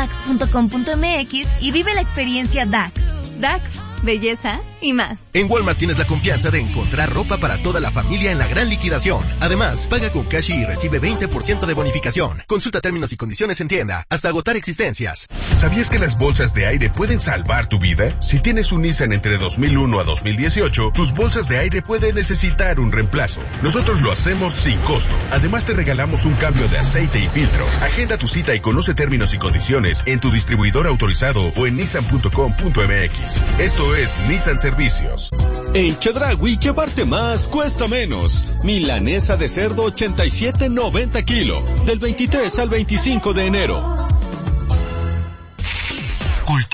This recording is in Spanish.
dax.com.mx y vive la experiencia Dax. Dax, belleza y más. En Walmart tienes la confianza de encontrar ropa para toda la familia en la gran liquidación. Además, paga con Cashi y recibe 20% de bonificación. Consulta términos y condiciones en tienda, hasta agotar existencias. ¿Sabías que las bolsas de aire pueden salvar tu vida? Si tienes un Nissan entre 2001 a 2018, tus bolsas de aire pueden necesitar un reemplazo. Nosotros lo hacemos sin costo. Además, te regalamos un cambio de aceite y filtro. Agenda tu cita y conoce términos y condiciones en tu distribuidor autorizado o en nissan.com.mx. Esto es Nissan Servicios. En Chedraui, llevarte más cuesta menos. Milanesa de cerdo 87.90 kilo, del 23 al 25 de enero.